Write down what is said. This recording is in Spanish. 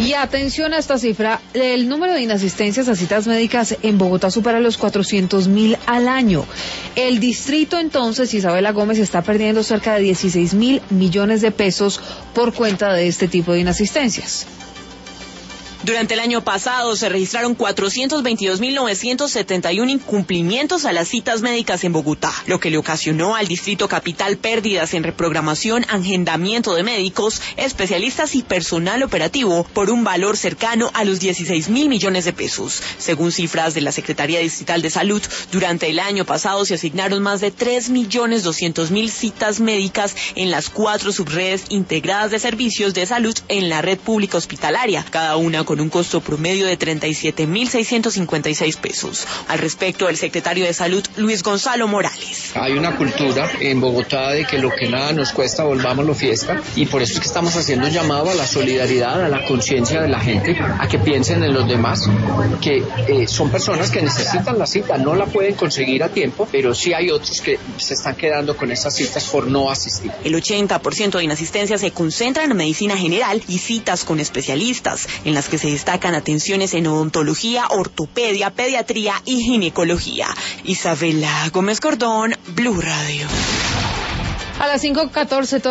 Y atención a esta cifra, el número de inasistencias a citas médicas en Bogotá supera los 400.000 al año. El distrito entonces, Isabela Gómez, está perdiendo cerca de 16.000 millones de pesos por cuenta de este tipo de inasistencias. Durante el año pasado se registraron 422.971 incumplimientos a las citas médicas en Bogotá, lo que le ocasionó al Distrito Capital pérdidas en reprogramación, agendamiento de médicos, especialistas y personal operativo por un valor cercano a los 16.000 millones de pesos. Según cifras de la Secretaría Distrital de Salud, durante el año pasado se asignaron más de 3.200.000 citas médicas en las 4 subredes integradas de servicios de salud en la red pública hospitalaria, cada una con un costo promedio de 37.656 pesos. Al respecto, el secretario de Salud, Luis Gonzalo Morales. Hay una cultura en Bogotá de que lo que nada nos cuesta, volvámoslo fiesta, y por eso es que estamos haciendo un llamado a la solidaridad, a la conciencia de la gente, a que piensen en los demás, que son personas que necesitan la cita, no la pueden conseguir a tiempo, pero sí hay otros que se están quedando con esas citas por no asistir. El 80% de inasistencia se concentra en medicina general y citas con especialistas, en las que se destacan atenciones en odontología, ortopedia, pediatría y ginecología. Isabela Gómez Cordón, Blue Radio. A las 5:14